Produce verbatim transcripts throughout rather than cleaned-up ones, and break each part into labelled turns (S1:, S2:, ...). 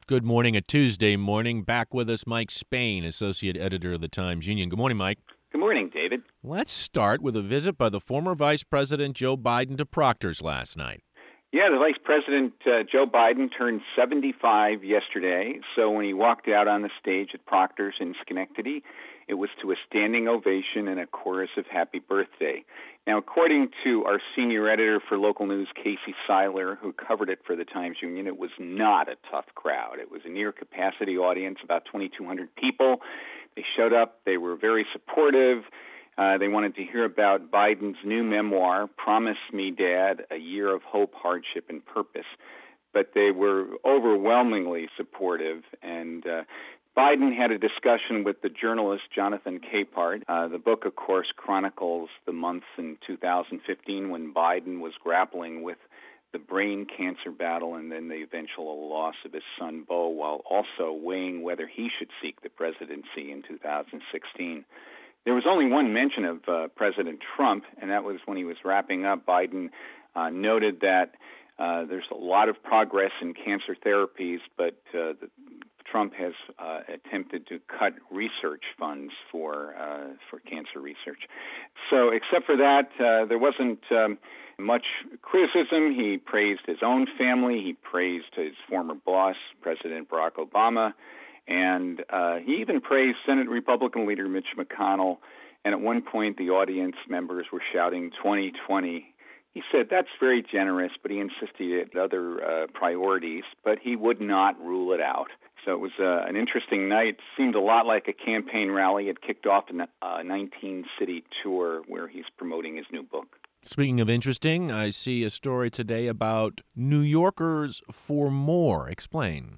S1: Good morning, a Tuesday morning. Back with us, Mike Spain, Associate Editor of the Times-Union. Good morning, Mike.
S2: Good morning, David.
S1: Let's start with a visit by the former Vice President Joe Biden to Proctor's last night.
S2: Yeah, the Vice President, uh, Joe Biden, turned seventy-five yesterday. So when he walked out on the stage at Proctor's in Schenectady, it was to a standing ovation and a chorus of happy birthday. Now, according to our senior editor for local news, Casey Seiler, who covered it for the Times-Union, it was not a tough crowd. It was a near-capacity audience, about twenty-two hundred people. They showed up. They were very supportive. Uh, they wanted to hear about Biden's new memoir, Promise Me, Dad, A Year of Hope, Hardship, and Purpose. But they were overwhelmingly supportive, and uh, Biden had a discussion with the journalist Jonathan Capehart. Uh, the book, of course, chronicles the months in two thousand fifteen when Biden was grappling with the brain cancer battle and then the eventual loss of his son, Beau, while also weighing whether he should seek the presidency in two thousand sixteen. There was only one mention of uh, President Trump, and that was when he was wrapping up. Biden uh, noted that uh, there's a lot of progress in cancer therapies, but uh, the, Trump has uh, attempted to cut research funds for uh, for cancer research. So, except for that, uh, there wasn't um, much criticism. He praised his own family. He praised his former boss, President Barack Obama. And uh, he even praised Senate Republican leader Mitch McConnell. And at one point, the audience members were shouting twenty twenty. He said that's very generous, but he insisted he had other uh, priorities, but he would not rule it out. So it was uh, an interesting night. Seemed a lot like a campaign rally. It kicked off a nineteen-city tour where he's promoting his new book.
S1: Speaking of interesting, I see a story today about New Yorkers for More. Explain.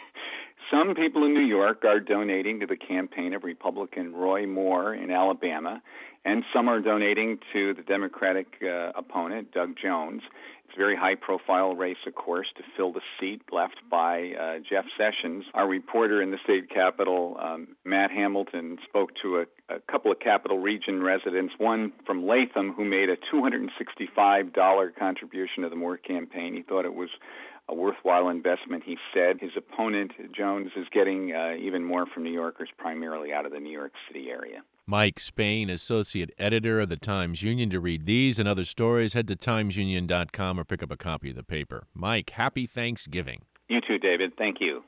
S2: Some people in New York are donating to the campaign of Republican Roy Moore in Alabama, and some are donating to the Democratic uh, opponent, Doug Jones. It's a very high-profile race, of course, to fill the seat left by uh, Jeff Sessions. Our reporter in the state capitol, um, Matt Hamilton, spoke to a, a couple of Capital Region residents, one from Latham who made a two hundred sixty-five dollars contribution to the Moore campaign. He thought it was a worthwhile investment, he said. His opponent, Jones, is getting uh, even more from New Yorkers, primarily out of the New York City area.
S1: Mike Spain, Associate Editor of the Times-Union. To read these and other stories, head to times union dot com or pick up a copy of the paper. Mike, happy Thanksgiving.
S2: You too, David. Thank you.